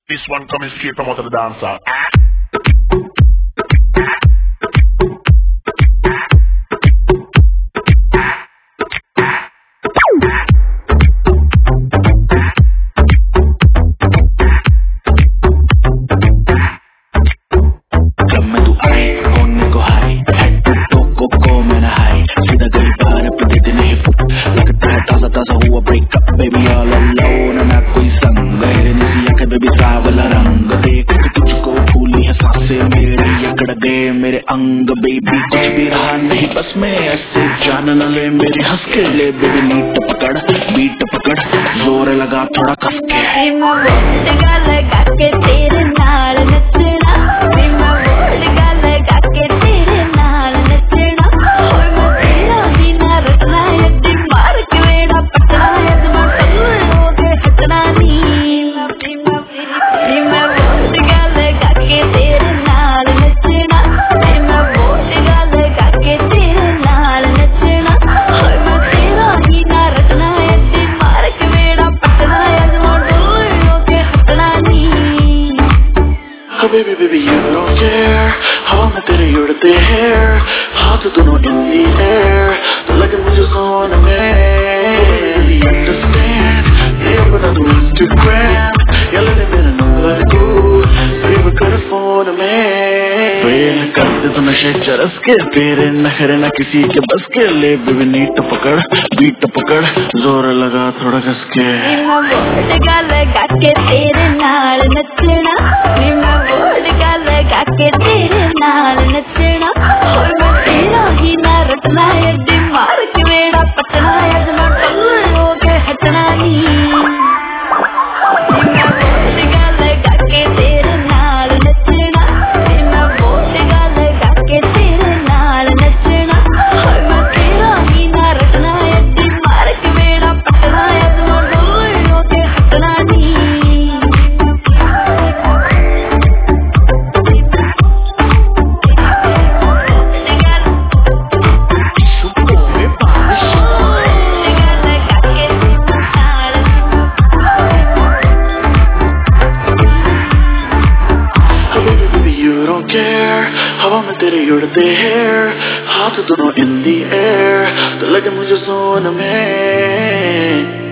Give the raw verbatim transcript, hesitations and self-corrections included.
This one coming straight from out of the dancer. Baby all alone and not कोई संग है निसी आंखें baby सावला रंग देख के तुझको फूली है सांसें मेरी यकड़ दे मेरे अंग baby कुछ भी रहा नहीं बस मैं ऐसे जान न ले मेरी हंस के ले baby नीट पकड़ बीट पकड़ जोर लगा थोड़ा कस के लगा लगा के तेरे नाल नचना मैं वोट लगा लगा के तेरे नाल नचना ओए मैं तेरा ही ना रखना है दिमाग के वेड़ा पटना है Baby, baby, you don't care. हवा में तेरे उड़ते हैं हाथ दोनों in the air तो लगे मुझे सोने में Baby, understand ये अपना तो Instagram या लेने मेरा नंबर तू Baby, कर फोन में फेल करते तो नशे चरस के तेरे नखरे ना किसी के बस के ले Baby, नीट पकड़ बीट पकड़ जोर लगा थोड़ा कस के लगा लगा के तेरे नाल नचना लगा लगा के तेरे नाल नचना और मैं तेरा ही ना रटना है दिमाग के वेड़ा पटना है जना टल्ले हो के हटना ही लगा लगा के तेरे नाल नचना मैं लगा लगा के तेरे नाल नचना और मैं तेरा ही ना रटना है दिमाग के वेड़ा पटना है जना टल्ले हो के हटना ही हवा में तेरे उड़ते हैं हाथ दोनों in the air तो लगे मुझे सोने में